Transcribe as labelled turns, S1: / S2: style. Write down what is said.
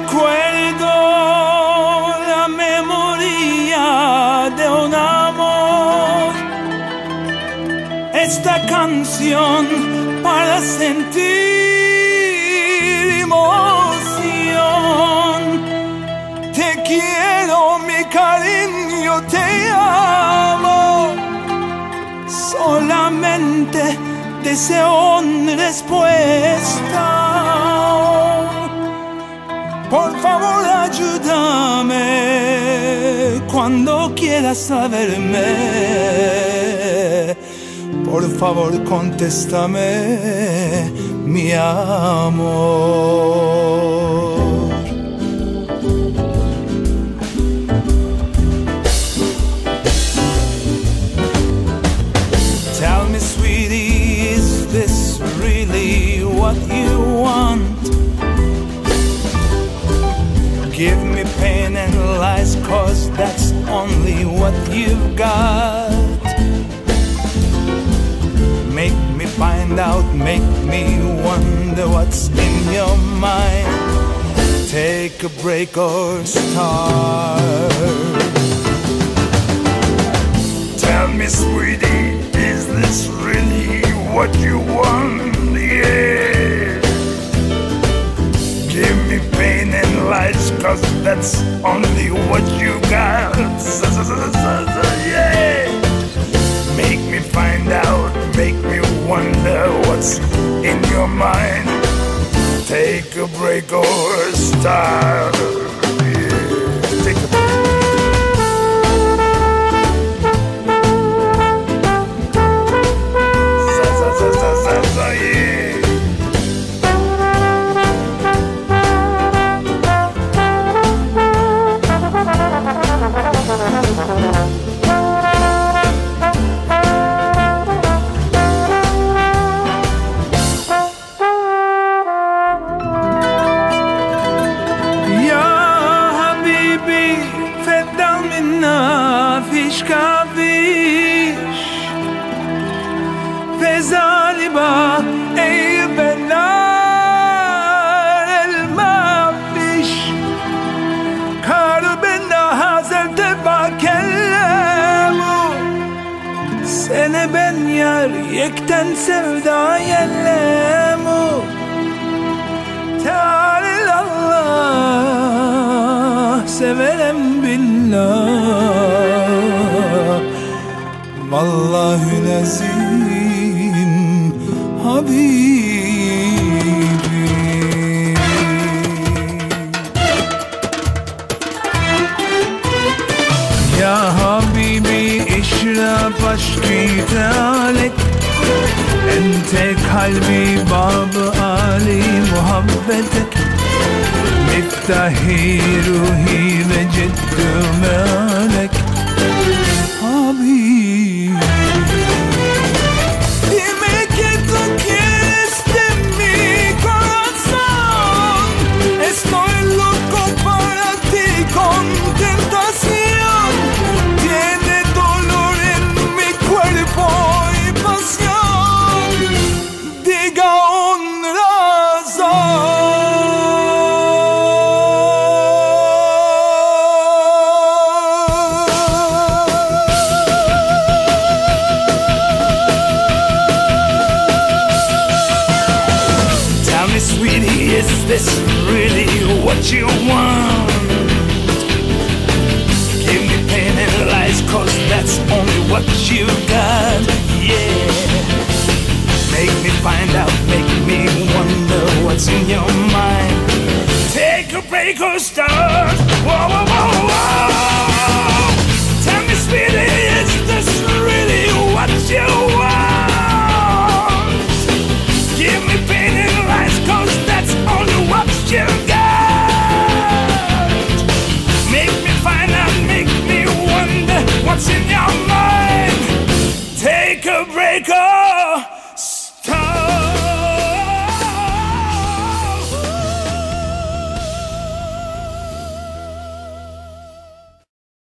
S1: recuerdo la memoria de un amor. Esta canción para sentir emoción. Te quiero, mi cariño, te amo. Solamente deseo una respuesta. Por favor, ayúdame cuando quieras saberme. Por favor, contéstame, mi amor. Tell me, sweetie, is this really what you want? Give me pain and lies, 'cause that's only what you've got. Make me find out, make me wonder what's in your mind. Take a break or start. Tell me, sweetie, is this really what you want? Yeah. Give me pain and lies, 'cause that's only what you got. Yeah. Make me find out, make me wonder what's in your mind. Take a break or start. Yeah. Take a break. Yekten sevda yellemu Teala'llah severem billah Vallahi lazim Habibi Ya Habibi işraf aşkı tealek Ente kalbi babı ali muhabbetek Miftahi ruhi ve ceddü melek Habibi Dime que tú quieres de mi corazón Estoy loco para ti con tentación Tiene dolor en mi cuerpo y pasión Is this really what you want? Give me pain and lies, 'cause that's only what you got. Yeah. Make me find out, make me wonder what's in your mind. Take a break or start.